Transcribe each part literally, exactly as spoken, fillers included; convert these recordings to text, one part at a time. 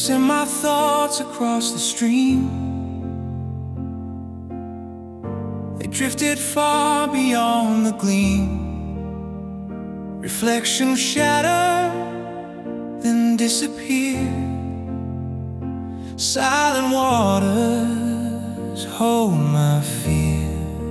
Send my thoughts across the stream. They drifted far beyond the gleam. Reflections shatter, then disappear. Silent waters hold my fear.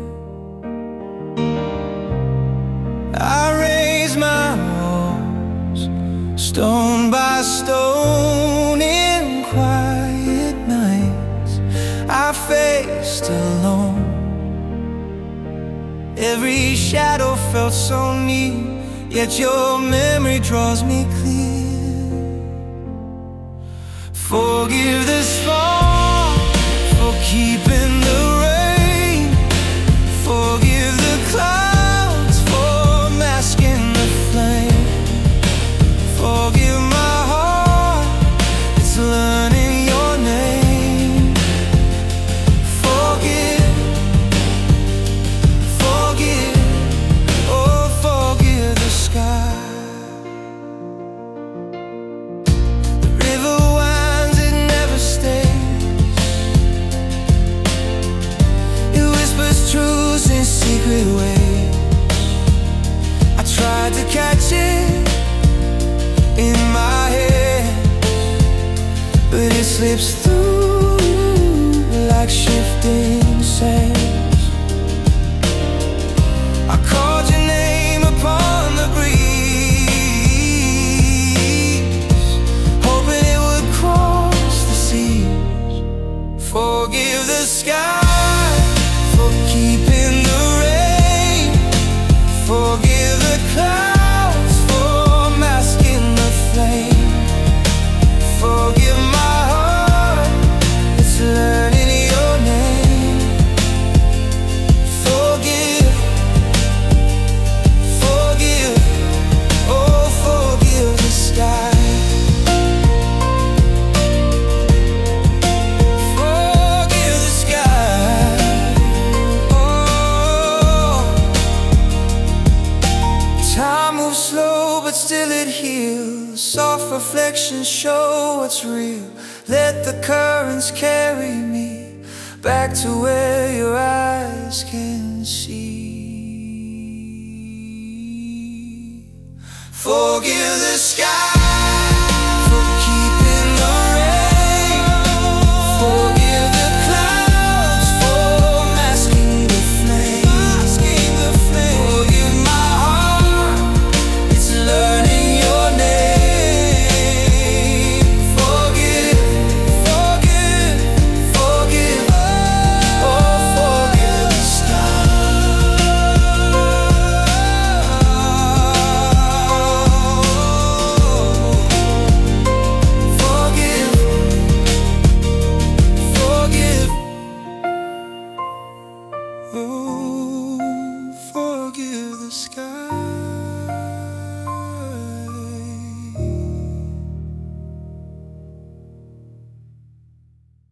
I raise my walls, stone by stone. In quiet nights I faced alone. Every shadow felt so near, yet your memory draws me clear. Forgive this fall for keeping the rain. Forgive the clouds for masking the flame. Forgive my heart, it's learning your name. Forgive, forgive, oh forgive the sky. The river winds, it never stays. It whispers truths in secret ways. I tried to catch it in my head, but it slips through like shifting sands. I called your name upon the breeze, hoping it would cross the seas. Forgive the sky for keeping the rain. Forgive the clouds for masking the flame. Forgive my heart, it's learning your name. Forgive, forgive, oh forgive the sky. Forgive the sky, oh. Time moves slow, but still it heals. Soft reflections show what's real. Let the currents carry me back to where your eyes can see. Forgive the sky for keeping the rain. Forgive the clouds for masking the flame. Forgive my heart, it's learning your name. Forgive, forgive, forgive, oh forgive the sky. Forgive, forgive, oh forgive the sky.